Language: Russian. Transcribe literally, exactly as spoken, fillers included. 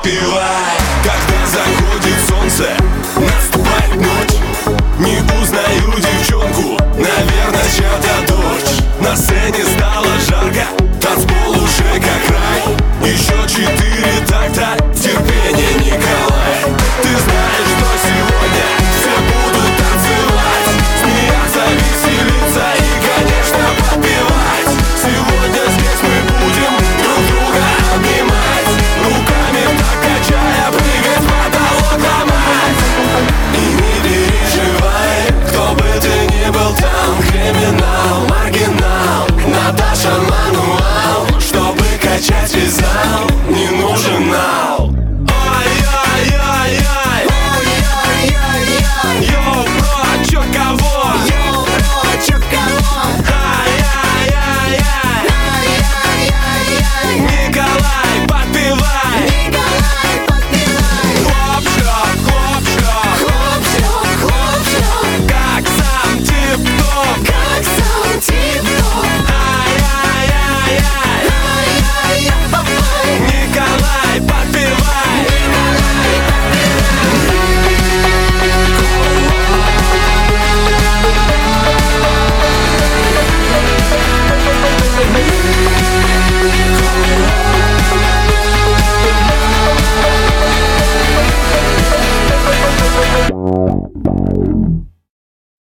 подпевай. Когда заходит солнце, наступает ночь, не узнаю девчонку, наверное, чья-то дочь. На сцене стало жарко, танцпол уже как рай. Еще четыре такта, терпение, Николай. Ты знаешь, что сегодня все будут танцевать, смеяться, веселиться и, конечно, подпевать. Сегодня здесь мы будем друг друга обнимать, руками так качая, прыгать в потолок ломать. И не переживай, кто бы ты ни был там, криминал, маргинал, Наташа